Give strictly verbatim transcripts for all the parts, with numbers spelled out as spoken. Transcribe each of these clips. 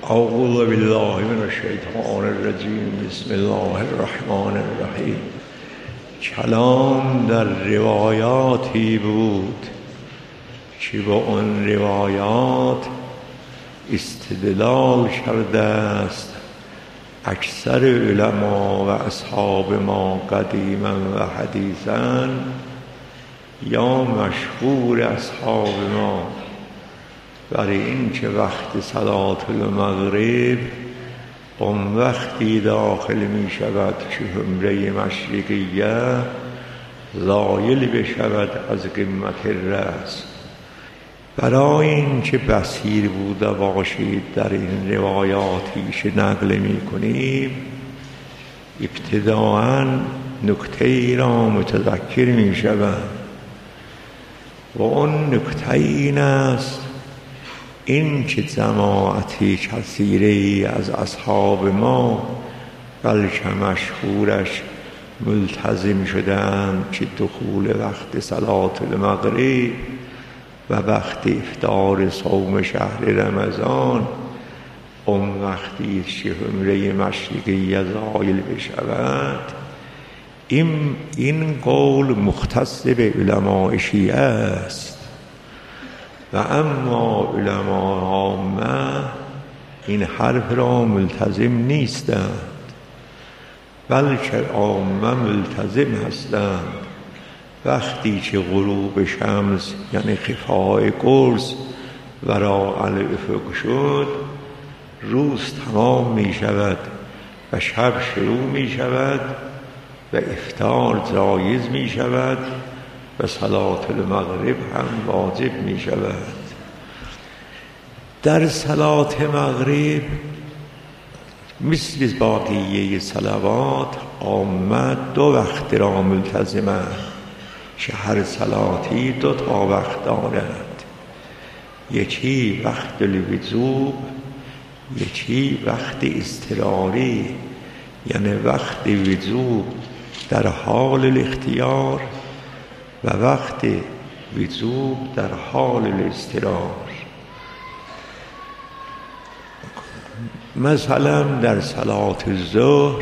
اعوذ بالله من الشیطان الرجیم. بسم الله الرحمن الرحیم. کلام در روایاتی بود که با آن روایات استدلال کرده است اکثر علما و اصحاب ما قدیما و حدیثا، یا مشهور اصحاب ما، برای این که وقت صلات المغرب اون وقتی داخل می شود که حمره مشرقیه زایل بشود از قمت رأس. برای این که بصیر بوده باشید در این روایاتی که نقل می کنیم، ابتداءً نکته ای را متذکر می شود و اون نکته این است این که جماعتی کثیری از اصحاب ما بلکه مشهورش ملتزم شدند که دخول وقت صلات المغرب و وقت افطار صوم شهر رمضان اون وقتی که حمره مشرقی زایل بشود، این این قول مختص به علماء شیعه است و اما علماء عامه این حرف را ملتزم نیستند، بلکه عامه ملتزم هستند وقتی که غروب شمس یعنی خفای قرص وراء الافق شد، روز تمام می شود و شب شروع می شود و افطار جایز می شود و صلات المغرب هم واجب می شود. در صلات مغرب مثل باقیه صلوات عامه دو وقت را ملتزمند که هر صلاتی دو تا وقت دارد، یکی وقت الوجوب، یکی وقت اضطراری، یعنی وقت وجوب در حال الاختیار و وقت وجوب در حال الاضطرار. مثلا در صلات الظهر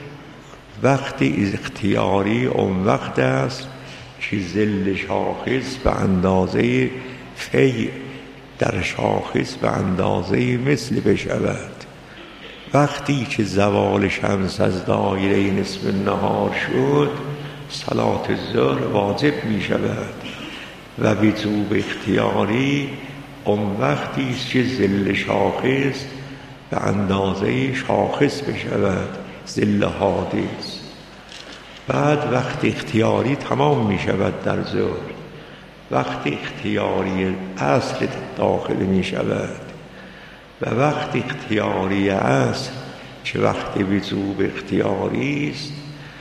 وقت اختیاری اون وقت است که ظل شاخص به اندازه فی در شاخص به اندازه مثل بشود. وقتی که زوال شمس از دایره نصف النهار شد، صلات الظهر واجب می شود و وجوب اختیاری اون وقتی است که ظل شاخص به اندازه شاخص بشود، ظل حادث. بعد وقت اختیاری تمام می شود در ظهر، وقت اختیاری عصر داخل می شود و وقت اختیاری عصر که وقت وجوب اختیاری است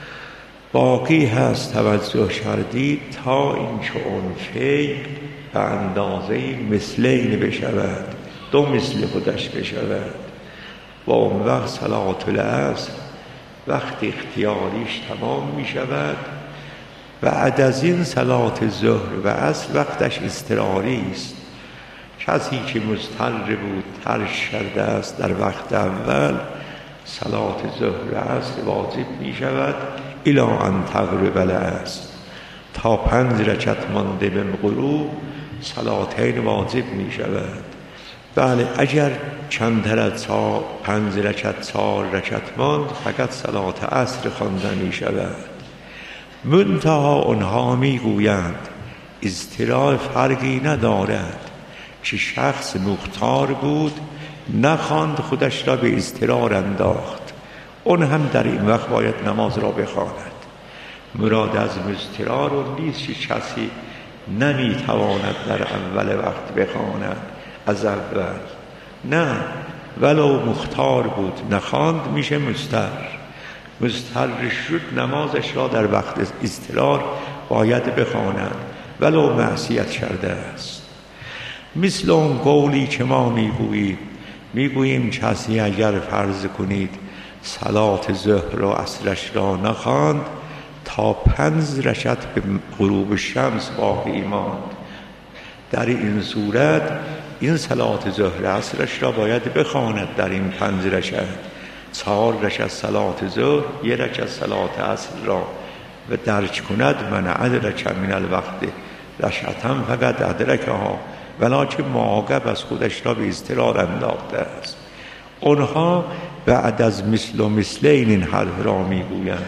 باقی هست توجه کردید تا این که اون فی به اندازه مثلین بشود، دو مثل خودش بشود و اون وقت صلات العصر وقت اختیاریش تمام می شود. بعد از این صلات ظهر و عصر وقتش اضطراری است. کسی که مضطر بود ترک کرده است در وقت اول، صلات ظهر و عصر واجب می شود الی ان تغرب العصر، تا پنج رکعت مانده به غروب صلاتین واجب می شود. بله اگر کمتر از پنج رکعت چهار رکعت ماند فقط صلات عصر خوانده می شود. منتها آنها می گویند اضطرار فرقی ندارد که شخص مختار بود نخواند خودش را به اضطرار انداخت، اون هم در این وقت باید نماز را بخواند. مراد از اضطرار اون نیست که کسی نمی تواند در اول وقت بخواند از اول، نه، ولو مختار بود نخواند میشه مضطر. مضطر شد نمازش را در وقت اضطرار باید بخواند ولو معصیت کرده است. مثل اون قولی که ما میگوییم میگوییم کسی اگر فرض کنید صلات ظهر و عصرش را نخواند تا پنج رکعت به غروب شمس باقی ماند، در این صورت این صلات ظهر عصرش را باید بخواند در این پنج رکعت. چهار رکعت صلات ظهر، یک رکعت صلات عصر را و درک کند. من ادرک من الوقت رکعتا فقط ادرکها، ولکن معاقب از خودش را به اضطرار انداخته است. اونها بعد از مثل و مثلین این حرف را میگویند.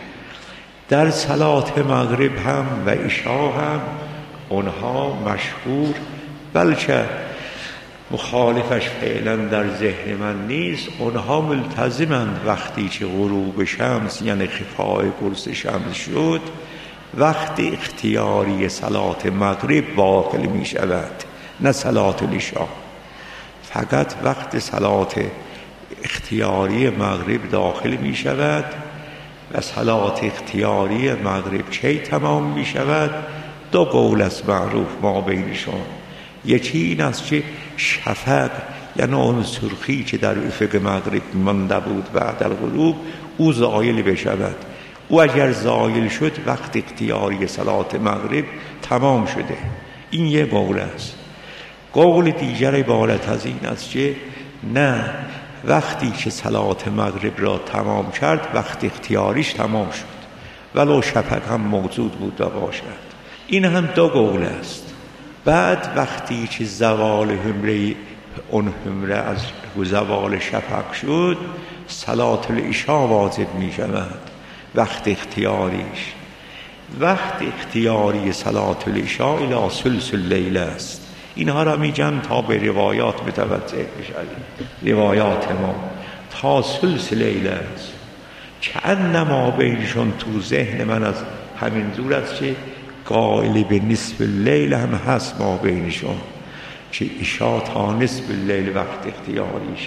در صلات مغرب هم و عشا هم اونها مشهور، بلکه مخالفش فعلا در ذهن من نیست، اونها ملتزمند وقتی که غروب شمس یعنی خفای قرص شمس شد، وقت اختیاری صلات مغرب داخل می شود، نه صلات العشا. فقط وقت صلات اختیاری مغرب داخل می شود و صلات اختیاری مغرب کی تمام می شود؟ دو قول است معروف ما بینشون. یکی این است که شفق یعنی اون سرخی که در افق مغرب مانده بود بعد الغروب او زایل بشود. او اگر زایل شد وقت اختیاری صلات مغرب تمام شده. این یه قول است. قول دیگر عبارت از این است که نه، وقتی که صلات مغرب را تمام کرد وقت اختیاریش تمام شد ولو شفق هم موجود بود و باشد. این هم دو قول است. بعد وقتی که زوال همره اون همره از زوال شفق شد صلات العشا واجب می شود. وقت اختیاریش وقت اختیاری صلات العشا الی ثلث اللیل است. اینها را میگن تا به روایات متوجه بشوید. روایات ما تا ثلث لیل است که انما بینشون تو ذهن من از همین دور است که قائل به نصف اللیل هم هست ما بینشون که عشا تا نصف اللیل وقت اختیاریشه.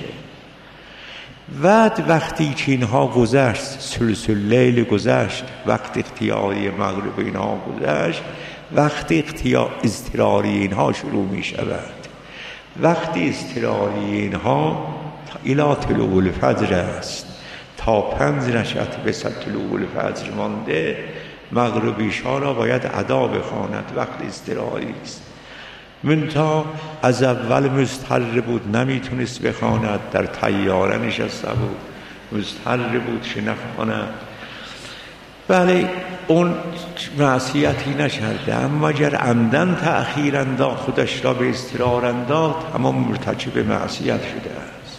بعد وقتی که اینها گذشت، ثلث اللیل گذشت، وقت اختیاری مغرب اینها گذشت، وقت اختیار اضطراری اینها شروع می شود. وقت اضطراری اینها الی طلوع الفجر است. تا پنج رکعت به طلوع الفجر مانده مغرب عشا را باید ادا بخواند. وقت اضطراری است. منتها از اول مضطر بود نمیتونست بخواند، در طیاره نشسته بود مضطر بود که نخواند. بله اون معصیتی نکرده، اما اگر عمدن تأخیر انداخت خودش را به اضطرار انداخت اما مرتکب معصیت شده است.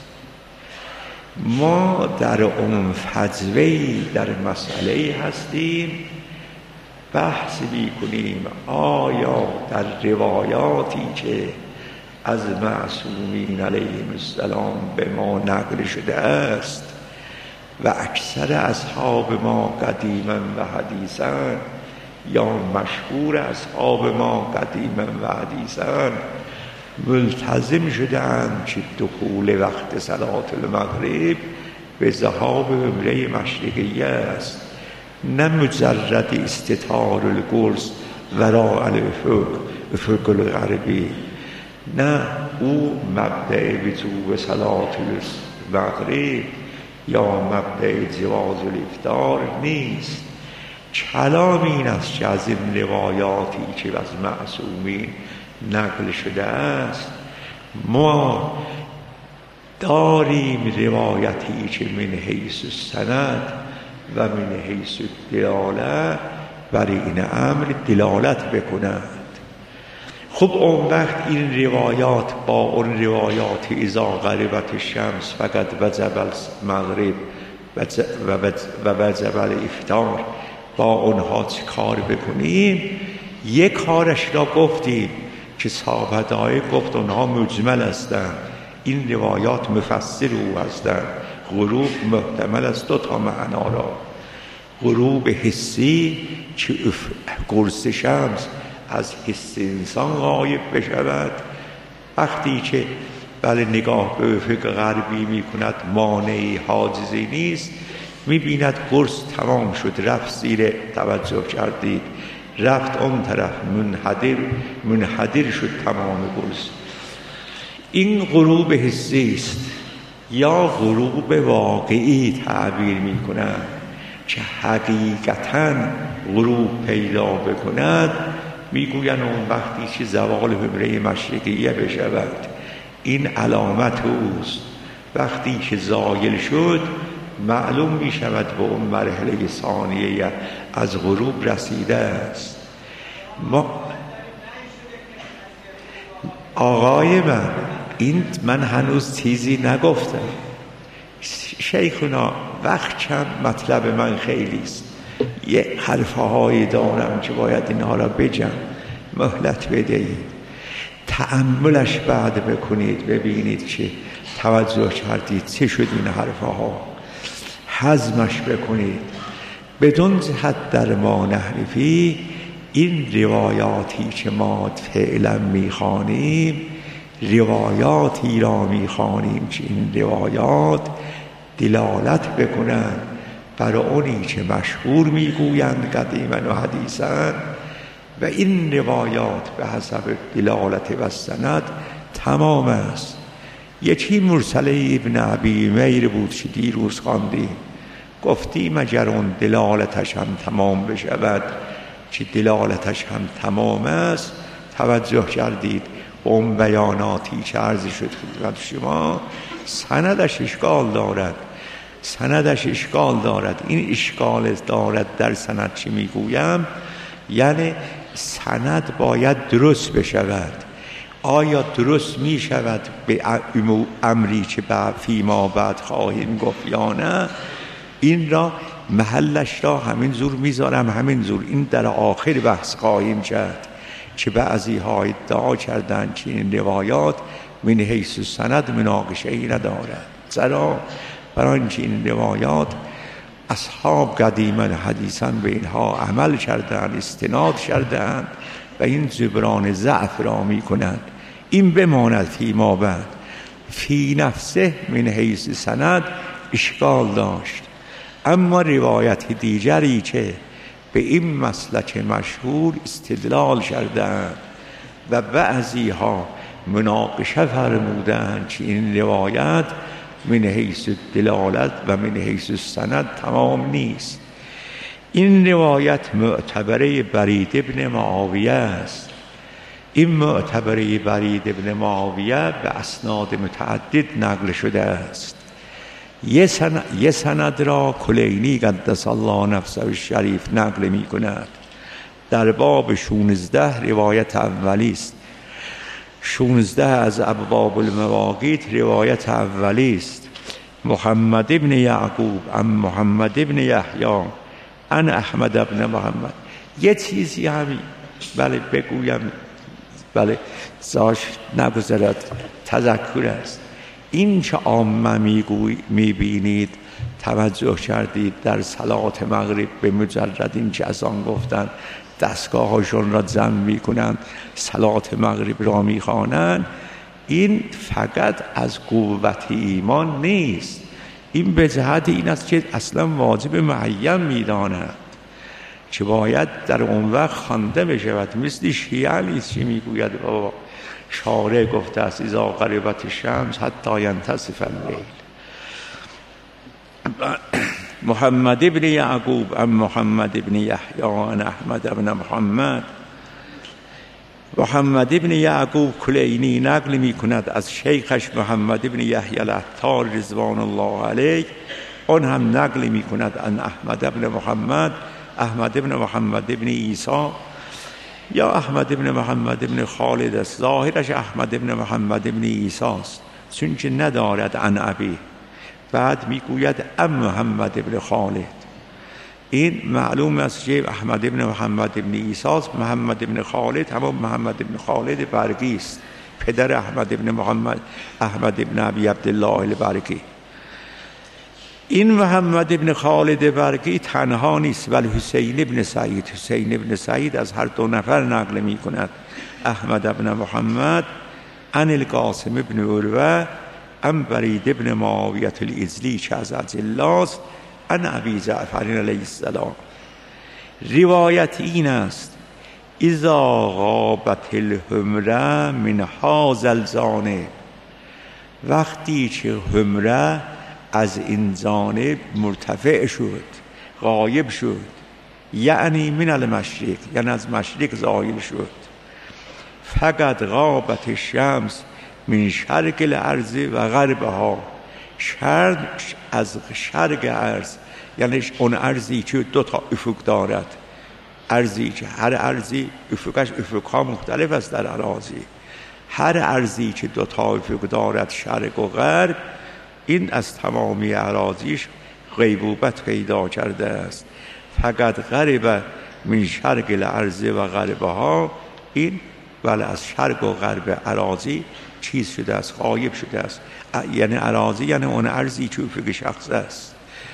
ما در اون فجوه‌ای در مسئله هستیم بحث می‌کنیم آیا در روایاتی که از معصومین علیهم السلام به ما نقل شده است و اکثر اصحاب ما قدیما و حدیثا یا مشهور اصحاب ما قدیما و حدیثا ملتزم شدند که دخول وقت صلات المغرب به ذهاب عمره مشرقیه است، نه مجرد استتار القرص وراء الافق افق الغربی، نه او مبدأ وجوب صلات المغرب یا مبدأ جواز الافطار نیست. کلام این است که از این روایاتی که از معصومین نقل شده است ما داریم روایتی که من حیث السند و من حیث دلاله برای این امر دلالت بکنند. خب اون وقت این روایات با اون روایات اذا غربت الشمس فقط وجب المغرب و وجب الافطار با اونها چه کار بکنیم؟ یک کارش را گفتیم که صحابه گفت اونها مجمل هستند، این روایات مفسر او هستند. غروب محتمل است دو تا معنا را، غروب حسی که قرص شمس از حس انسان غایب بشود، وقتی که بله نگاه به افق غربی می کند مانعی حاجزی نیست، می بیند قرص تمام شد رفت زیر، توجه کردید رفت اون طرف منحدر منحدر شد تمام قرص. این غروب حسی است. یا غروب واقعی تعبیر می کنند که حقیقتاً غروب پیدا بکند، می گویند اون وقتی که زوال همره مشرقیه بشود این علامت اوست. وقتی که زایل شد معلوم می شود به اون مرحله ثانیه از غروب رسیده است. ما آقای من این من هنوز چیزی نگفتم شیخنا، وقت کم، مطلب من خیلی است، یه حرفه هایی دارم که باید اینها را بجم، مهلت بدهید، تأملش بعد بکنید ببینید که توجه کردید چه شد این حرفه ها، هضمش بکنید. بدون جهت در ما نحرفی، این روایاتی که ما فعلا میخوانیم روایاتی را میخوانیم که این روایات دلالت بکنند بر اونی که مشهور میگویند قدیما و حدیثا، و این روایات به حسب دلالت و سند تمام است. یکی مرسله ابن ابی میر بود که دیروز خواندیم، گفتیم اگر اون دلالتش هم تمام بشود که دلالتش هم تمام است، توجه کردید اون بیاناتی که عرض شد خدمت شما سندش اشکال دارد، سندش اشکال دارد. این اشکال دارد در سند چی میگویم؟ یعنی سند باید درست بشود. آیا درست می شود به امری که فیما بعد خواهیم گفت یا نه؟ این را محلش را همین زور میذارم، همین زور این در آخر بحث خواهیم کرد که بعضی ها ادعا کردند که این روایات من حیث سند مناقشه ای ندارد. چرا؟ برای اینکه این روایات اصحاب قدیما حدیثا به اینها عمل کردند، استناد کردند و این جبران ضعف را می کنند. این بماند فیما بعد. فی نفسه من حیث سند اشکال داشت، اما روایت دیگری که به این مسلک مشهور استدلال کردند و بعضی ها مناقشه فرمودند که این روایت من حیث دلالت و من حیث سند تمام نیست. این روایت معتبره برید ابن معاویه است. این معتبره برید ابن معاویه به اسناد متعدد نقل شده است. یه سند, یه سند را کلینی قدس الله نفسه الشریف نقل می کند. در باب شانزده روایت اولی است. شانزده از ابواب المواقیت روایت اولی است. محمد ابن یعقوب ام محمد ابن یحیی ان احمد ابن محمد. یه چیزی همین بله بگویم، بله زاش نگذرد تذکر است. این که عامه میبینید توجه کردید در صلات مغرب به مجرد این که از آن گفتن دستگاه هاشون را جمع میکنند صلات مغرب را میخوانند، این فقط از قوت ایمان نیست، این به جهت این است که اصلا واجب معین میدانند که باید در اون وقت خوانده بشود. مثل شیعه نیست که میگوید بابا شارع گفته است اذا غربت الشمس حتی ینتصف اللیل. محمد ابن یعقوب ام محمد ابن یحیی ان احمد ابن محمد. محمد ابن یعقوب کلینی نقل می کند از شیخش محمد ابن یحیی العطار رضوان الله علیه، آن هم نقل می کند ان احمد ابن محمد، احمد ابن محمد ابن عیسی یا احمد ابن محمد ابن خالد است. ظاهرش احمد ابن محمد ابن عیسی است چون که ندارد عن ابی، بعد میگوید ام محمد ابن خالد. این معلوم است که احمد ابن محمد ابن عیسی است. محمد ابن خالد همون محمد ابن خالد برقی است، پدر احمد ابن محمد احمد ابن ابی عبدالله البرقی. این محمد ابن خالد برقی تنها نیست، ولی حسین ابن سعید حسین ابن سعید از هر دو نفر نقل می کند. احمد ابن محمد عن القاسم ابن عروه ام برید ابن معاویه الازلی که از اجلاست عن ابی جعفر علیه السلام. روایت این است اذا غابت الحمره من هذا الجانب، وقتی که حمره از این جانب مرتفع شد، غایب شد، یعنی من المشرق، یعنی از مشرق زایل شد. فقط غابت الشمس من شرق الارض و غربها، شرق از شرق ارض یعنی اون ارضی که دو تا افق دارد، ارضی که هر ارضی افقش افقها مختلف است در اراضی، هر ارضی که دو تا افق دارد شرق و غرب، این از تمامی اراضیش غیبوبت پیدا کرده است. فقط غرب من شرق الارض و غربها، این ولی از شرق و غرب اراضی چیز شده است، غایب شده است. یعنی اراضی یعنی اون ارضی که افق شخص است.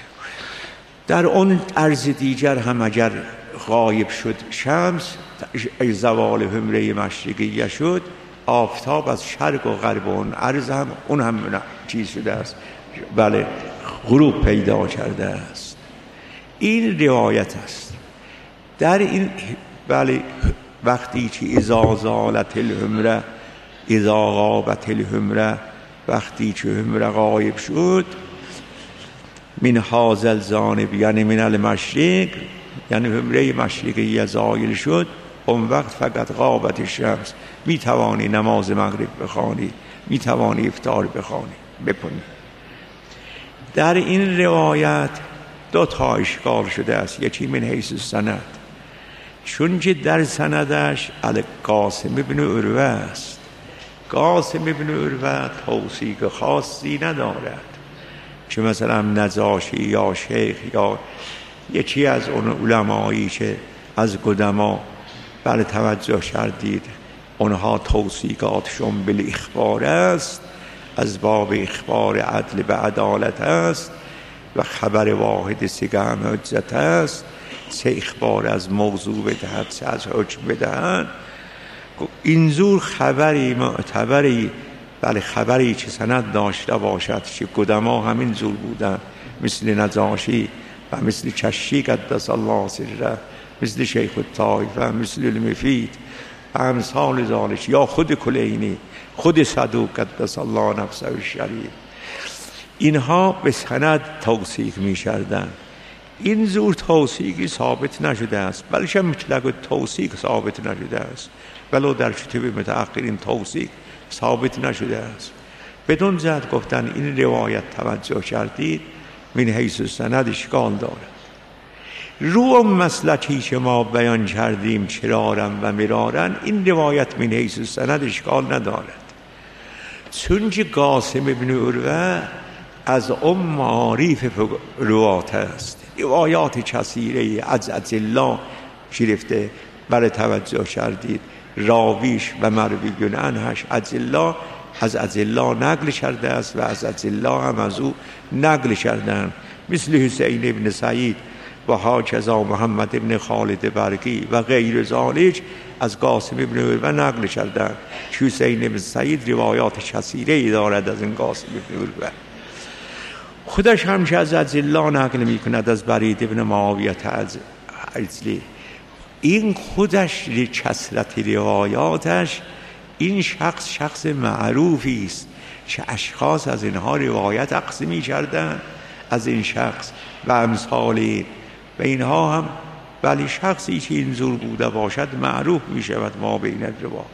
در اون ارض دیگر هم اگر غایب شد شمس، زوال همره مشرقیه شد، آفتاب از شرق و غرب اون ارض هم اون هم چیز شده است، بله غروب پیدا کرده است. این روایت است. در این بله وقتی که اذا زالت الهمره اذا غابت الهمره، وقتی که همره غایب شد، من هذا الجانب یعنی من المشرق، یعنی همره مشرقی زایل شد، اون وقت فقط غابت الشمس، می توانی نماز مغرب بخوانی، می توانی افطار بخوانی بکنی. در این روایت دو تا اشکال شده است. یکی من حیث سند، چون که در سندش القاسم ابن عروه است. قاسم ابن عروه توثیق خاصی ندارد که مثلا نجاشی یا شیخ یا یکی از اون علمایی که از قدما بر توجه کردید اونها توثیقاتشون بالاخبار است، از باب اخبار عدل به عدالت است و خبر واحد سه هم حجت است، سه اخبار از موضوع بدهد سه از حکم بدهد. اینجور خبری معتبری، بله خبری که سند داشته باشد که قدما همین جور بودن، مثل نجاشی و مثل چشی قدس الله سره، مثل شیخ الطائفه، مثل المفید و امثال ذالک، یا خود کلینی، خود صدوق قدس الله نفسه الشریف، اینها به سند توثیق می شدن. این زور توثیقی ثابت نشده است، بلکه مطلق توثیق ثابت نشده است، ولو در کتب متأخرین توثیق ثابت نشده است. بدون جهت گفتن این روایت توجه کردید، من حیث سند اشکال دارد. رو مسلکی که ما بیان کردیم چرارن و مرارن، این روایت من حیث سند اشکال ندارد، چون که قاسم ابن عروه از ام معارف روات است. روایات کثیره از الله گرفته، برای توجه کردید راویش و مروی عنهش از الله، از از الله نقل کرده است و از از الله هم از او نقل کردن، مثل حسین ابن سعید و هاکذا محمد ابن خالد برقی و غیر ذالک از قاسم ابن عروه نقل کردن. حسین ابن سعید روایات کثیره دارد از این قاسم ابن عروه. خودش همشه از از الله نقل می کند از برید ابن معاویه عجلی. این خودش کثرت روایاتش، این شخص شخص معروفی است که اشخاص از اینها روایت اخذ می کردن از این شخص و امثالی، و اینها هم ولی شخصی که اینجور بوده باشد معروف می شود ما بین الروات.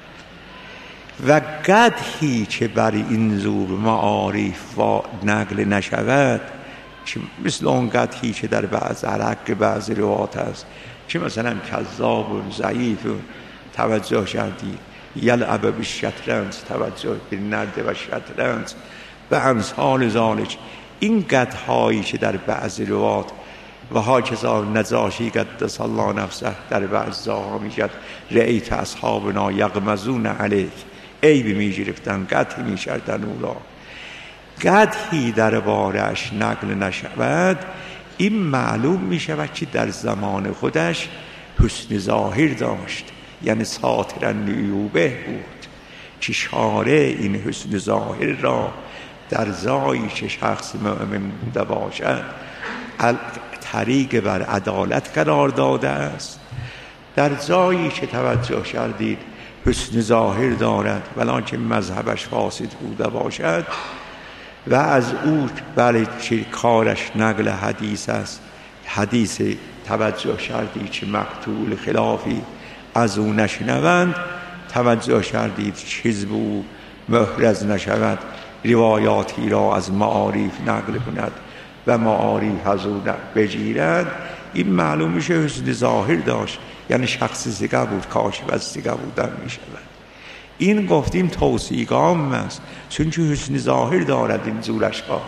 و قدحی که بر اینجور معارف و نقل نشود، که مثل اون قدحی که در بعض عرق بعض روات است که مثلا کذاب و ضعیف توجه کردید، یلعب بالشطرنج توجه بالنرد و شطرنج و امثال ذالک، این قدحایی که در بعض روات و هاکذا نجاشی قدس الله نفسه در بعض جاها میگد رأیت اصحابنا یغمزون علیک، عیب میگرفتن، قدحی میکردن او را. قدحی در بارش نقل نشود، این معلوم میشود که در زمان خودش حسن ظاهر داشت، یعنی ساترا لیوبه بود، که شارع این حسن ظاهر را در جایی که شخص مؤمن بوده باشد طریق بر عدالت قرار داده است. در جایی که توجه کردید حسن ظاهر دارد ولکن مذهبش فاسد بوده باشد و از او بله چه کارش نقل حدیث است، حدیث توجه کردید که مقتول خلافی از او نشنوند، توجه کردید حزب او محرز نشود، روایاتی را از معارف نقل کند و معارف از او بگیرد، این معلوم میشه حسن ظاهر داشت، یعنی شخص زیگه بود، کاشف از زیگه بودن میشود. این گفتیم توصیق عام است، چون چون حسن ظاهر دارد این زور اشخاص.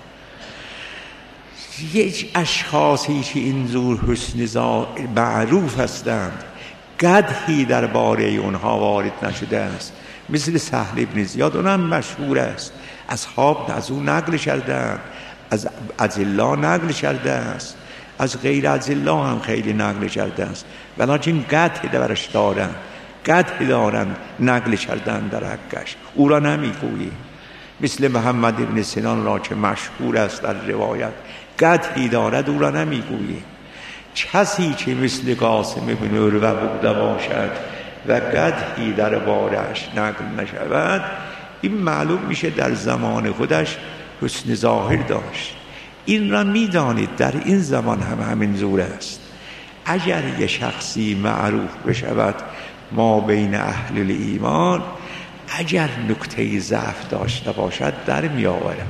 یک اشخاصی که این زور حسن ظاهر معروف هستند، قدحی درباره اونها وارد نشده است، مثل سهل ابن زیاد، اونم مشهور است، اصحاب از او نقل کردند، از اجلا نقل کرده است، از غیر اجلا هم خیلی نقل کرده است، ولیکن قدحی درش دارند، قدحی دارند نقل کردن در حقش، او را نمیگویی. مثل محمد ابن سنان را که مشهور است در روایت، قدحی دارد، او را نمیگویی. کسی که مثل قاسم ابن عروه بوده باشد و قدحی در بارش نقل نشود، این معلوم میشه در زمان خودش حسن ظاهر داشت. این را میدانید در این زمان هم همین زور است. اگر یه شخصی معروف بشود ما بین اهل ایمان، اگر نکته ضعف داشته باشد در می آورند،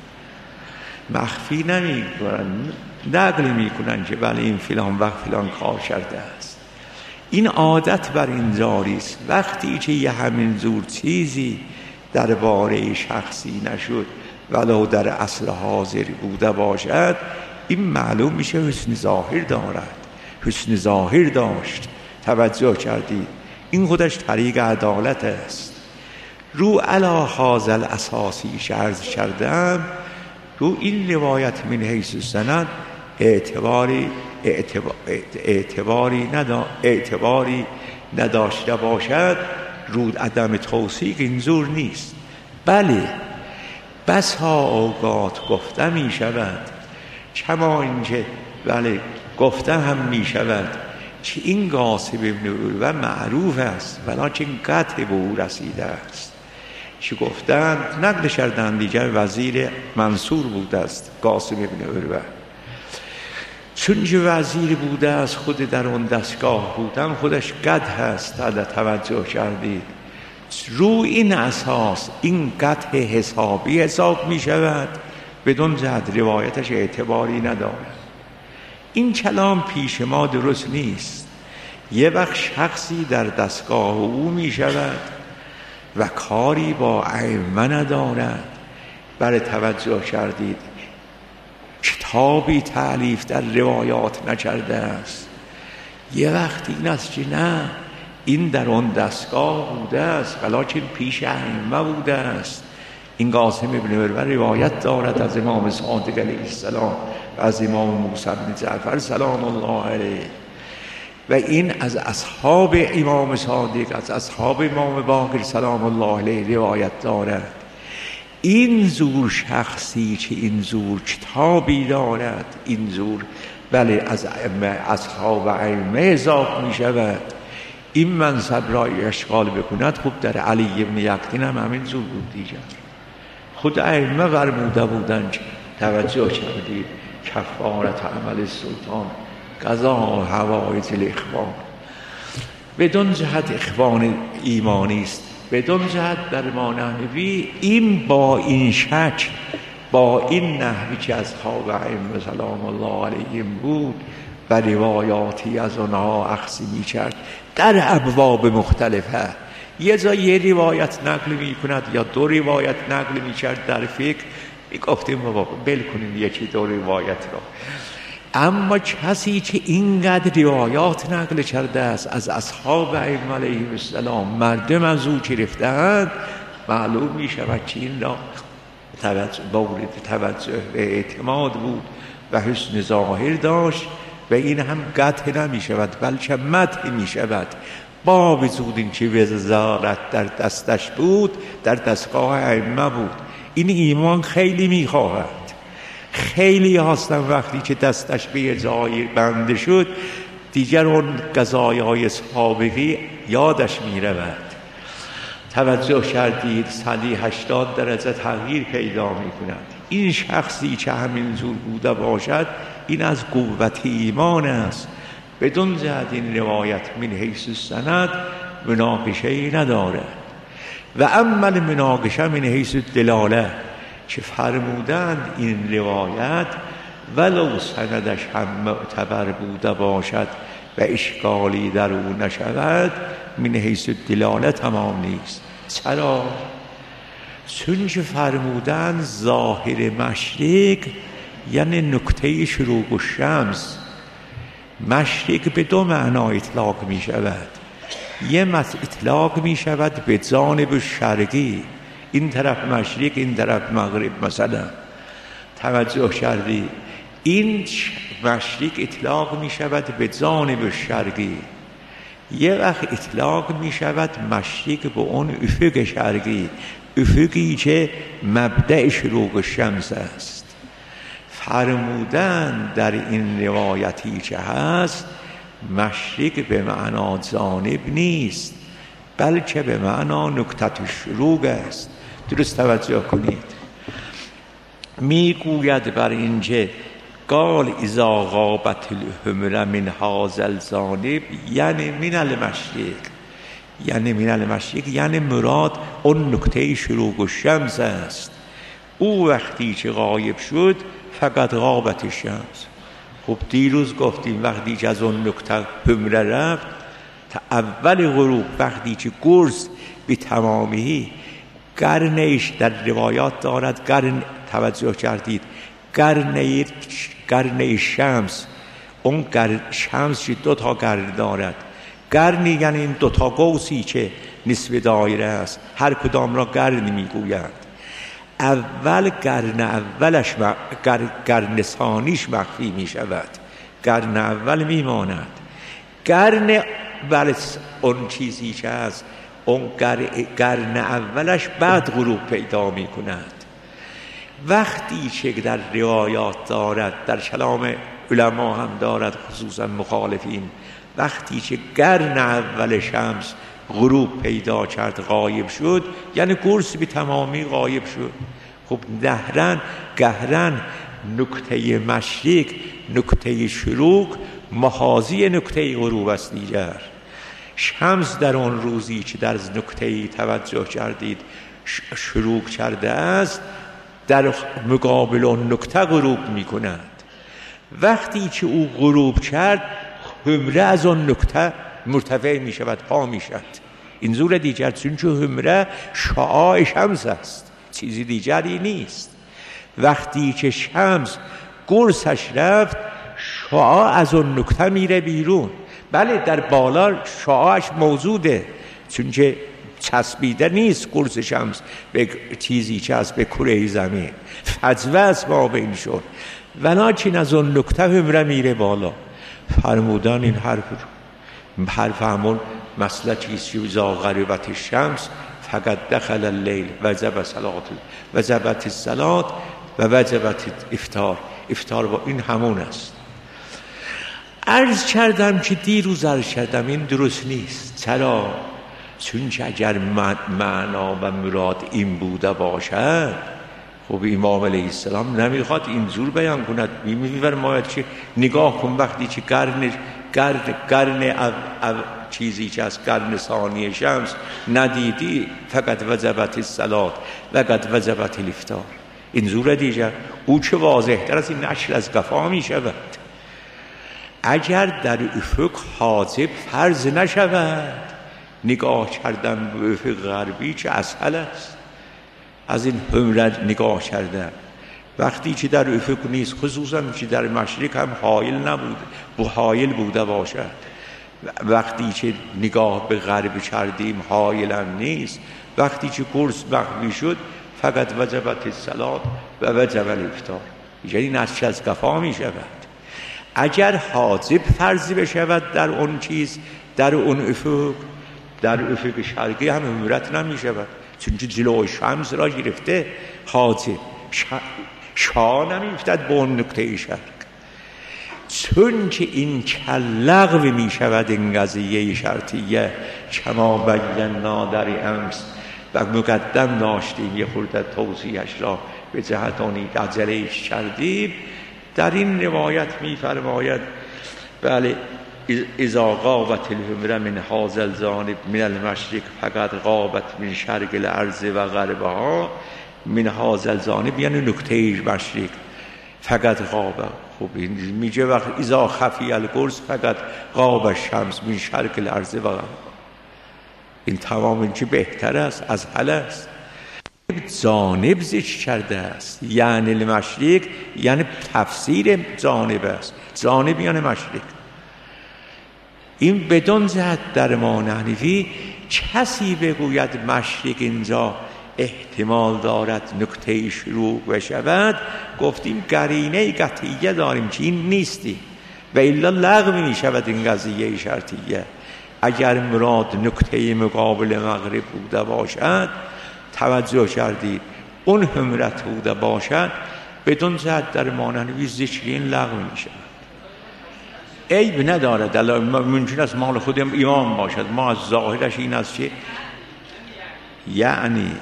مخفی نمی کنند، نقل می کنند که ولی این فلان وقت فلان کار کرده است. این عادت بر این جاری است. وقتی که یه همین زور چیزی درباره شخصی نشد ولو در اصل حاضر بوده باشد، این معلوم میشه حسن ظاهر دارد، حسن ظاهر داشت. توجه کردید؟ این خودش طریق عدالت است. رو علا هذا الاساسی که عرض کردم، رو این روایت من حیث السند اعتباری اعتباری ندا اعتباری نداشته باشد، رو عدم توثیق این زور نیست. بله بسا اوقات گفته می شود، کما اینکه بله گفته هم می شود که این قاسم ابن عروه معروف است ولیکن قطع به او رسیده است. که گفتند نقل کردند دیگر وزیر منصور بوده است قاسم ابن عروه، چون که وزیر بوده است، خود در اون دستگاه بودن خودش قطع هست. تا توجه کردید؟ رو این اساس این قطع حسابی حساب می شود، بدون جهت روایتش اعتباری ندارد. این کلام پیش ما درست نیست. یه وقت شخصی در دستگاه او می شود و کاری با ائمه ندارد، برای توجه کردید کتابی تألیف در روایات نکرده است. یه وقت این است که نه، این در اون دستگاه بوده است ولیکن پیش ائمه بوده است. این قاسم ابن عروه روایت دارد از امام صادق علیه السلام و از امام موسی بن جعفر سلام الله علیه، و این از اصحاب امام صادق، از اصحاب امام باقر سلام الله علیه روایت دارد. این زور شخصی که این زور کتابی دارد، این زور بله از اصحاب ائمه اضافه می شود، این منصب را اشغال بکند. خب در علی ابن یقطین هم همین زور بود دیگر. خود ائمه فرموده بودند که توجه کردید کفارت عمل سلطان قضا حوائج الاخوان، بدون جهت اخوان ایمانی است، بدون جهت در مانوی. این با این شک، با این نحوی که اصحاب ائمه سلام الله علیهم بود و روایاتی از آنها اخذ می کرد در ابواب مختلفه، یه جا یه روایت نقل می کند یا دو روایت نقل می کرد در فقه، می گفتیم بابا بل کنیم یکی دو روایت را. اما کسی که اینقدر روایات نقل کرده است از اصحاب ائمه علیهم السلام، مردم از او گرفتند، معلوم می شود که این را توجه مورد توجه و اعتماد بود و حسن ظاهر داشت و این هم قطع نمی شود بلکه مدح می شود، با وجود این که وزارت در دستش بود، در دستگاه ائمه بود. این ایمان خیلی می خواهد. خیلی هستن وقتی که دستش به جای بنده شد دیگر اون قضایای سابقی یادش می رود. توجه کردید صدی هشتاد درجه تغییر پیدا می کند. این شخصی که همین زور بوده باشد، این از قوت ایمان است. بدون جهت این روایت من حیث السند مناقشه‌ای ندارد. و عمل مناقشه من حیث دلاله که فرمودند این روایت ولو سندش هم معتبر بوده باشد و اشکالی در او نشود من حیث دلاله تمام نیست. چرا؟ چون که فرمودند ظاهر مشرق یعنی نکته شروق الشمس. مشرق به دو معنا اطلاق می شود. یه اطلاق می شود به جانب شرقی، این طرف مشرق این طرف مغرب مثلا. توجه کردی؟ این مشرق اطلاق می شود به جانب شرقی، یه وقت اطلاق می شود مشرق به اون افق شرقی، افقی که مبدأ شروق الشمس است. فرمودن در این روایتی که هست مشرق به معنا جانب نیست بلکه به معنا نقطه شروق است. درست توجه کنید. میگوید بر اینجا قال اذا غابت الحمره من هذا الجانب یعنی من المشرق، یعنی من المشرق یعنی مراد اون نقطه شروق الشمس است. او وقتی که غایب شد فقط غابت الشمس. خب دیروز گفتیم وقتی که از اون نقطه حمره رفت تا اول غروب، وقتی که گرز به تمامی قرنش در روایات دارد، قرن توجه کردید، قرنه قرنه شمس، اون قرن شمس که دو تا قرن دارد. قرنی یعنی این دو تا قوسی که نصف دایره است، هر کدام را قرن میگویند. اول قرن اولش قرن ثانیش مخفی می شود، قرن اول می ماند. قرن اول اون چیزی که هست، اون قرن اولش بعد غروب پیدا می کند. وقتی که در روایات دارد، در کلام علما هم دارد خصوصا مخالفین، وقتی که قرن اول شمس غروب پیدا کرد غایب شد یعنی قرص به تمامی غایب شد. خب دهرن گهرن نکته مشرق نکته شروق محاذی نکته غروب است. دیگر شمس در آن روزی که در نکته توجه کردید شروق کرده است در مقابل آن نکته غروب می کند. وقتی که او غروب کرد حمره از آن نکته مرتفع می شود، پا می شود. این زور دیگر، چون که حمره شعاع شمس است، چیزی دیگری نیست. وقتی که شمس قرصش رفت شعاع از اون نکته میره بیرون. بله در بالا شعاعش موجوده، چون که چسبیده نیست قرص شمس به چیزی که از به کره زمین، فجوه است ما بین شد، ولکن از اون نکته حمره میره بالا. فرمودن این حرف حرف همون مسلکی است که اذا غربت الشمس فقط دخل اللیل وجب صلات وجبت الصلات و وجبت افطار. افطار با این همون است. عرض کردم که دیروز عرض کردم این درست نیست. چرا؟ چون که اگر معنا و مراد این بوده باشد خب امام علیه السلام نمیخواد اینجور بیان کند. میفرماید که نگاه کن وقتی که قرن قرن قرن او او چیزی که از قرن ثانی شمس ندیدی فقط وجبت الصلات فقط وجبت الافطار. اینجور دیگر او چه واضح تر از این نشر از قفا می شود. اگر در افق حاجب فرض نشود نگاه کردن به افق غربی چه اسهل است از این حمره نگاه کردن. وقتی که در افق نیست، خصوصا که در مشرق هم حایل نبود و حایل بوده باشد، وقتی که نگاه به غرب کردیم حایل هم نیست، وقتی که قرص مخفی شد فقط وجبت الصلات و وجب الافطار، یعنی نشر از قفا می شود. اگر حاجب فرضی بشود در اون چیز، در اون افق، در افق شرقی هم امورت نمی شود، چون که جلوی شمس را گرفته حاجب شا نمی افتد به اون نقطه شرق. چون که این کلغو می شود این قضیه شرطیه کما بینا در امس و مقدم داشتیم یه خورده توضیحش را به جهت آنی عجلهش کردیم. در این روایت می فرماید بله اذا غابت الهمره من هذا الجانب من المشرق فقط غابت من شرق الارض و غربها من هذا الجانب، یعنی نقطه مشرق فقط غابه. خب این میگه وقت اذا خفی القرص فقط غاب الشمس من شرق الارض و غربها. این تمام این چه بهتر است از حل است. جانب ذکر کرده است، یعنی المشرق، یعنی تفسیر جانب است. جانب یعنی مشرق. این بدون جهت در ما نحوی کسی بگوید مشرق اینجا احتمال دارد نقطه شروع بشود، گفتیم قرینه قطعیه داریم که این نیستی و الا لغو می شود این قضیه شرطیه. اگر مراد نقطه مقابل مغرب بوده باشد، توجه کردید اون همرت بوده باشد، بدون جهت در ما نحوی ذکر این لغو می شود. عیب ندارد، ممکن است مال خود امام باشد، ما از ظاهرش این است که یعنی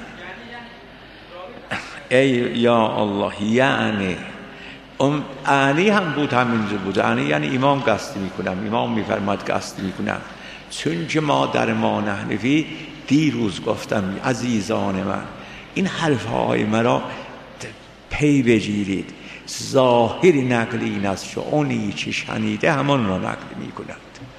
ای یا الله، یعنی اون انی هم بود، همینجور بود. انی یعنی امام قصد میکنم، امام میفرماد قصد میکنم. چون که ما در ما نحوی دیروز گفتم عزیزان من، این حرفهای مرا پی بگیرید. ظاهر نقل این است که اونی که شنیده همان را نقل می کند.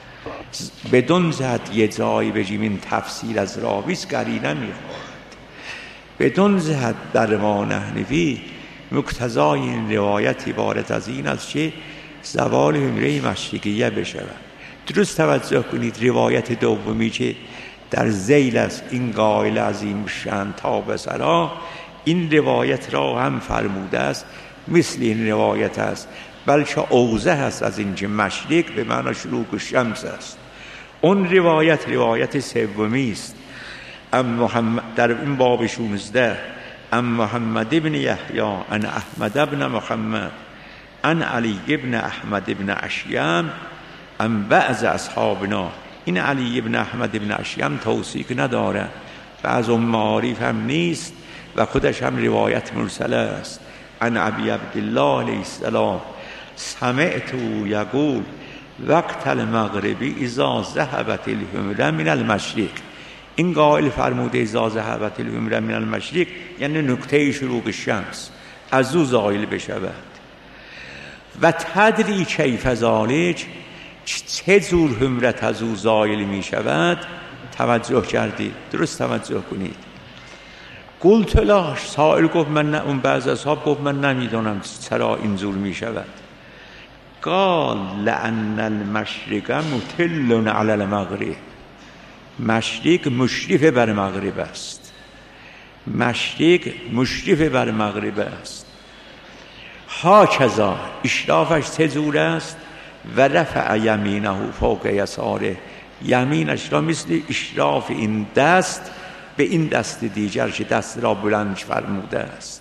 بدون جهت یه جایی بگیم این تفسیر از راویست، قرینه می خواهد. بدون جهت در ما نحوی مقتضای این روایت عبارت از این است که زوال همره مشرقیه بشود. درست توجه کنید روایت دومی که در ذیل است، این قائل عظیم شأن تاب سرا، این روایت را هم فرموده است مثل این روایت است، بلکه اوضح است از اینکه مشرق به معنی شروق شمس است. اون روایت روایت سومی است. ام محمد در این باب شانزده، ام محمد ابن یحیی عن احمد ابن محمد عن علی ابن احمد ابن اشیم ام بعض اصحابنا. این علی ابن احمد ابن اشیم توثیق نداره، بعض معارف هم نیست و خودش هم روایت مرسله است. عن ابی عبدالله علیه السلام سمعت یقول وقت المغربی اذا ذهبت الهمره من المشرق. این قائل فرموده اذا ذهبت الهمره من المشرق یعنی نقطه شروق شمس از او زائل بشود. و تدری کیف ذالک، چه جور همرت از او زائل می شود؟ توجه کردید، درست توجه کنید. قلت لا، سائل گفت من نه، اون بعض اصحاب گفت من نمیدونم چرا اینجور می شود. قال لأن المشرق مطل علی المغرب، مشرق مشرف بر مغرب است. مشرق مشرف بر مغرب است. هاکذا، اشرافش تزور است. و رفع یمینه فوق یساره، یمینش را مثل اشراف این دست به این دست دیگر که دست را بلند فرموده است.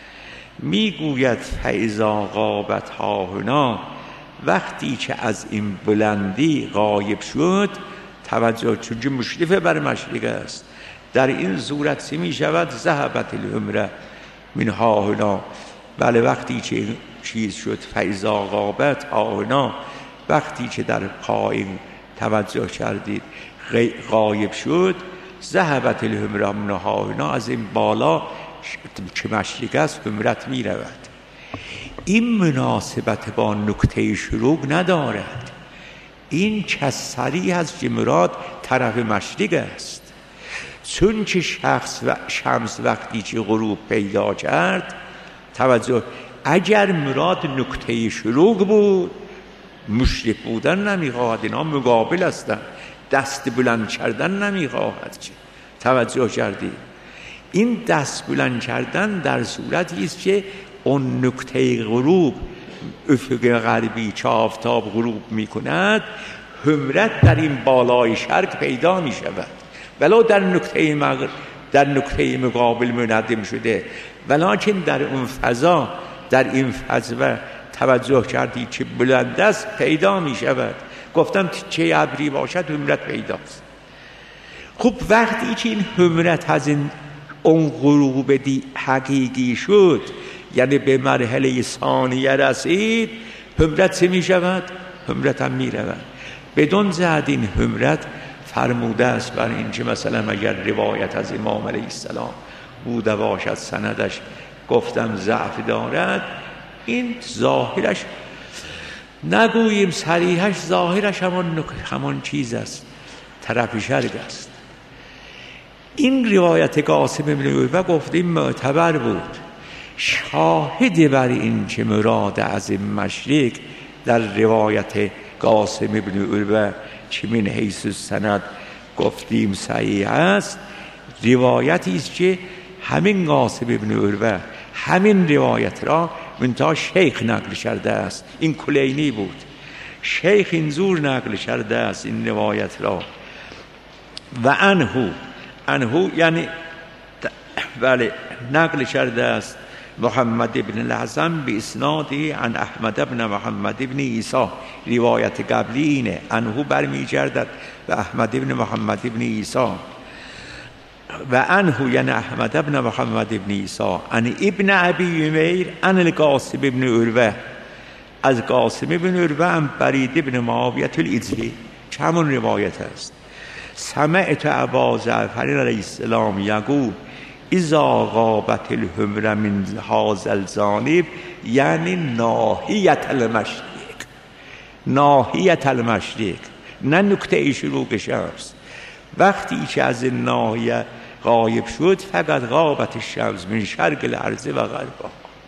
میگوید فاذا غابت هاهنا، وقتی که از این بلندی غایب شد، توجه، چون مشرف بر مشرق است، در این صورت چه می شود؟ ذهبت الهمره من هاهنا. بله، وقتی که این چیز شد فاذا غابت هاهنا، وقتی که در پایین توجه کردید غایب شد، ذهبت الهمره من هاهنا، از این بالا که مشرق است همرت می رود. این مناسبت با نقطه شروق ندارد. این کسری از که مراد طرف مشرق است. چون که شخص و شمس وقتی که غروب پیدا کرد، توجه، اگر مراد نقطه شروق بود، مشرق بودن نمیخواهد، اینا مقابل هستند، دست بلند کردن نمیخواهد. که توجه کردید، این دست بلند کردن در صورتی است که اون نقطه غروب افق غربی که آفتاب غروب می کند، همرت در این بالای شرق پیدا می شود، ولو در نقطه مغرب در نقطه مقابل منعدم شده، ولکن در اون فضا، در این فضا توجه کردید که بلند است پیدا می شود. گفتم چه ابری باشد همرت پیداست. خب وقتی که این همرت از این اون غروب دی حقیقی شد، یعنی به مرحله ثانیه رسید، همرت چه می شود؟ همرت هم می رود. بدون زد این حمرت فرموده است بر این که مثلا اگر روایت از امام علیه السلام بوده باشد سندش گفتم ضعف دارد، این ظاهرش نگوییم صریحش، ظاهرش همان همان چیز است، طرف شرق است. این روایت قاسم بن عروه گفتیم معتبر بود، شاهد بر این که مراد از این مشرق در روایت قاسم بن عروه که من حیث السند گفتیم صحیح است، روایتی است که همین قاسم بن عروه همین روایت را منتها شیخ نقل کرده است. این کلینی بود، شیخ اینزور نقل کرده است این روایت را. و انهو انهو یعنی بله نقل کرده است محمد ابن الحسن به اسنادی عن احمد ابن محمد ابن عیسی. روایت قبلی اینه، انهو برمیگردد به احمد ابن محمد ابن عیسی. و انهو یعنی احمد ابن محمد ابن عیسی عن ابن ابی عمیر عن القاسم ابن عروه، از قاسم ابن عروه عن برید ابن معاویه العجلی، که همون روایت است. سمعت ابا جعفر علیه السلام یقول اذا غابت الحمر من هذا الجانب، یعنی ناحیت المشرق، ناحیت المشرق، نه نقطه شروق شمس. وقتی که از این ناحیه غایب شد فقط غابت الشمس من شرق الارض و غربها.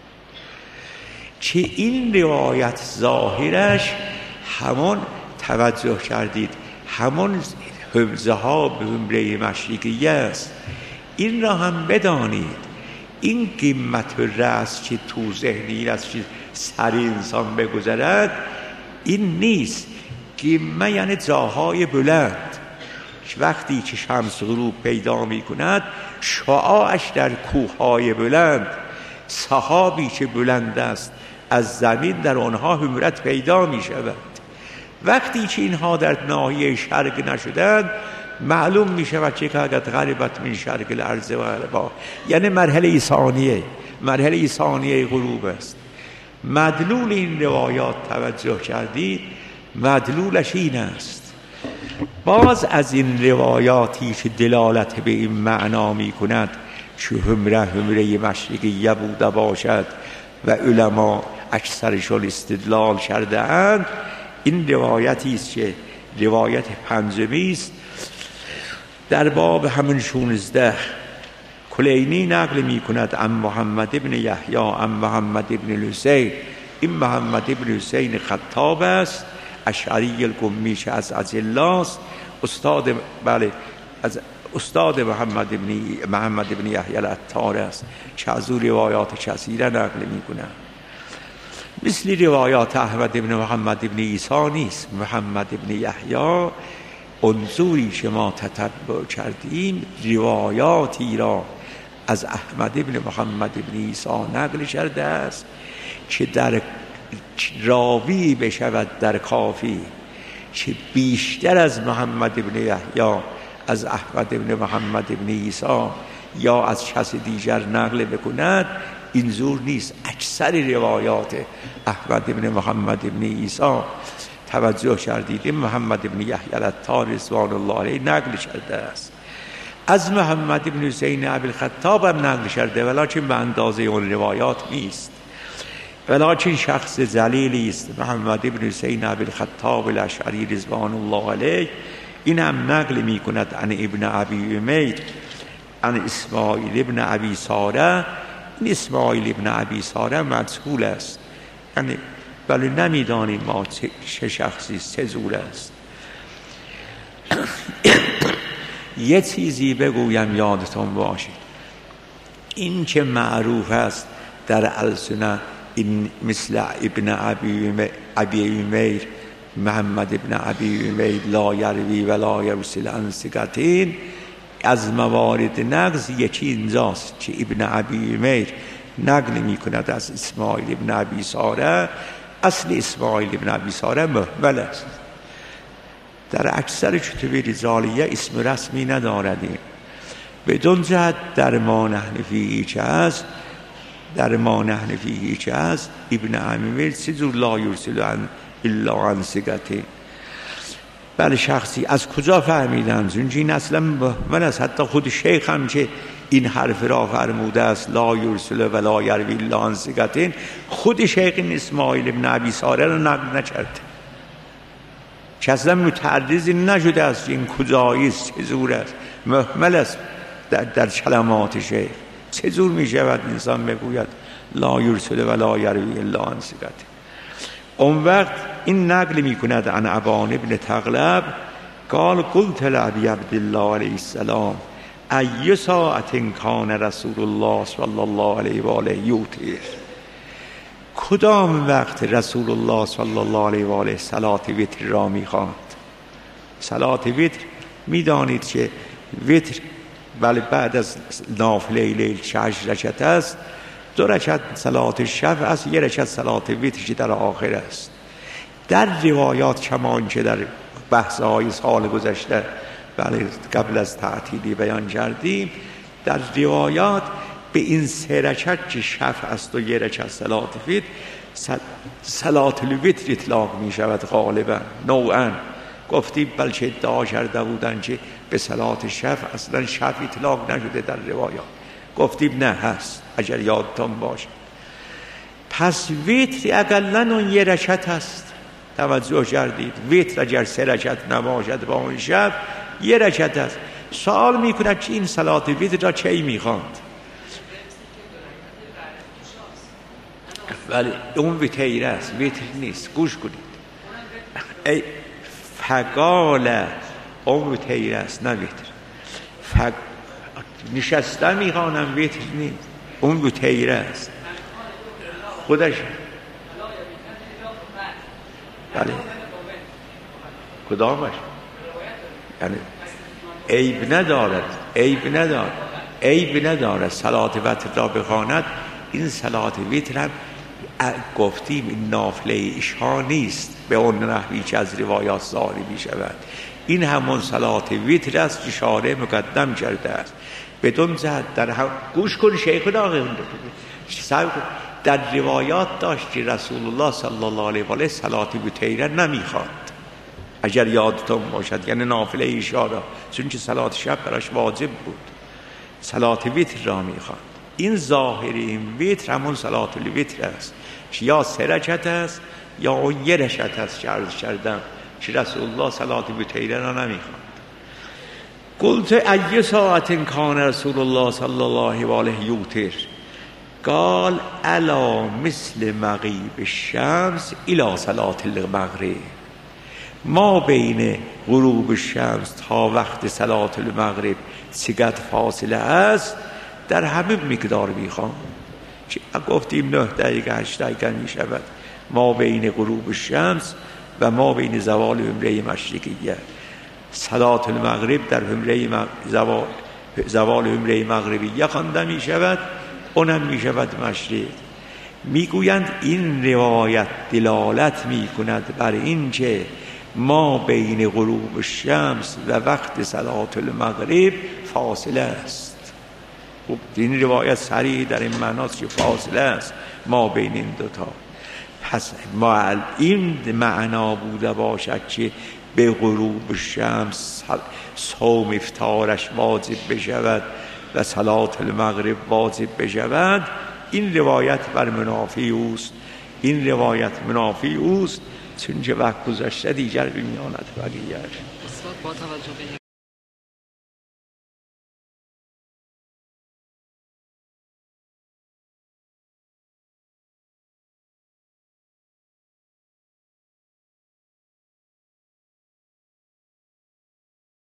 که این روایت ظاهرش همون توجه کردید همون حمزه ها به حمره مشرقی است. این را هم بدانید، این قیمت رأس که تو ذهنی است که سر انسان بگذرد، این نیست. قیمه یعنی جاهای بلند، وقتی که شمس غروب پیدا می کند شعاعش در کوههای بلند، سحابی که بلند است از زمین در آنها حمرت پیدا می شود. وقتی که اینها در ناحیه شرق نشدند معلوم می شود که اگر غربت من شرق الارض و غربها، یعنی مرحله ثانیه، مرحله ثانیه غروب است. مدلول این روایات توجه کردید، مدلولش این است. باز از این روایاتی که دلالت به این معنا می کند که حمره حمره مشرقیه بوده باشد و علما اکثرشون استدلال کرده اند، این روایتی است که روایت پنجمی است در باب همون شونزده. کلینی نقل می کند عن محمد ابن یحیی عن محمد ابن الحسین. این محمد ابن حسین خطاب است، اشعری القمی که از اجلاست، استاد بله از استاد محمد ابن محمد ابن یحیی العطار است که از او روایات کثیره نقل می کند. مثل روایات احمد ابن محمد ابن عیسی نیست. محمد ابن یحیی انظوری که ما تتبع کردیم روایاتی را از احمد ابن محمد ابن عیسی نقل کرده است که در راوی بشود در کافی که بیشتر از محمد ابن یحیی از احمد ابن محمد ابن عیسی یا از کس دیگر نقل بکند، این زور نیست. اکثر روایات احمد ابن محمد ابن عیسی توجه کردید محمد ابن یحیی العطار رضوان الله علیه نقل کرده است. از محمد ابن حسین ابی الخطاب هم نقل کرده، ولکن به اندازه اون روایات نیست. ولکن شخص جلیلی است محمد ابن حسین ابی الخطاب الاشعری رضوان الله علیه. این هم نقل می کند عن ابن ابی عمیر عن اسماعیل ابن ابی ساره. این اسماعیل ابن ابی ساره مجهول است، یعنی ولی نمیدانیم ما چه شخصی چه زور است. یه چیزی بگویم یادتون باشید، این که معروف است در السنه این مثل ابن ابی عمیر محمد ابن ابی عمیر لا یروی ولا یرسل عن ثقتین، از موارد نقض یکی اینجاست که ابن ابی عمیر نقل می کند از اسماعیل ابن ابی ساره. اصل اسماعیل ابن ابی ساره مهمل است، در اکثر کتب رجالیه اسم رسمی نداردیم. بدون جهت در ما نحن فیه چه است، در ما نحن فیه چه است ابن ابی عمیر چیزو لا یرسل عن الا عن ثقته. بله شخصی از کجا فهمیدن؟ چون این اصلا من از حتی خود شیخ هم که این حرف را فرموده است لا یرسل ولا یروی الا عن ثقة، خود شیخ اسماعیل بن ابی ساره را نقل نکرده، که اصلا متعرضی نشده است این کجایی است، چه زور است، محمل است در, در کلمات شیخ. چه زور می شود انسان بگوید لا یرسل ولا یروی الا عن ثقة؟ اون وقت این نقل می کند عن ابان بن تغلب قال قلت لابی عبدالله علیه السلام ای ساعت کان رسول الله صلی الله علیه و آله یوتر، کدام وقت رسول الله صلی الله علیه و آله صلات وتر را می‌خواند؟ صلات وتر می‌دانید که وتر ولی بعد از نافله لیل شش رکعت است، دو رکعت صلات شب است، یک رکعت صلات وتر که در آخر است. در روایات کمان که در بحث‌های سال گذشته بله قبل از تعطیلی بیان کردیم، در روایات به این سه رکعت که شفع است و یک رکعت صلات وتر صلات الوتر اطلاق می شود غالبا نوعا. گفتیم بلکه ادعا کرده بودن که به صلات شفع اصلا شفع اطلاق نشده در روایات، گفتیم نه هست اگر یادتان باشه. پس وتر اقلا اون یک رکعت هست، توجه کردید؟ وتر اگر سه رکعت نباشد با اون شب یک رکعت است. سوال میکند که این صلات وتر را چی میخواند؟ ولی اون وتر است، وتر نیست. گوش کنید، ای فقال اون وتر است نه وتر. فق... نشسته میخوانم وتر نیست، اون وتر است خودش. بله کدامش؟ یعنی عیب ندارد، عیب ندارد، عیب ندارد صلات وتر را بخواند. این صلات وتر هم گفتیم این نافله ایشا نیست به اون نحوی که از روایات ظاهر می شود. این همون صلات وتر است که شارع مقدم کرده است. بدون جهت در هم گوش کن شیخ داغه در روایات داشت که رسول الله صلی الله علیه و آله صلات وتر نمیخواند اگر یادتون باشد، یعنی نافله ایشا را، چون که صلات شب براش واجب بود، صلات وتر را میخواند. این ظاهر این وتر همون صلات الوتر است که یا سه رکعت است یا اون یک رکعت است که عرض کردم که رسول الله صلات وتر را نمیخواند. قلت ای ساعت کان رسول الله صلی الله علیه و آله یوتر قال الا مثل مغیب الشمس الى صلات المغرب، ما بین غروب الشمس تا وقت صلات المغرب چقدر فاصله است؟ در همه مقدار میخوام که گفتیم نه دقیقه هشت دقیقه میشود ما بین غروب الشمس و ما بین زوال همره مشرقیه. صلات المغرب در همره زوال زوال همره مغربیه خوانده میشود، اونم میشود مشرق. میگویند این روایت دلالت میکند بر این که ما بین غروب الشمس و وقت صلات المغرب فاصله است. خب این روایت صریح در این معناست که فاصله است ما بین این دوتا. پس ما این معنا بوده باشد که به غروب الشمس صوم افطارش واجب بشود و صلات المغرب واجب بشود، این روایت بر منافی اوست. این روایت منافی اوست چون که وقت گذشته دیگر بمیاند بقیه. با توجه به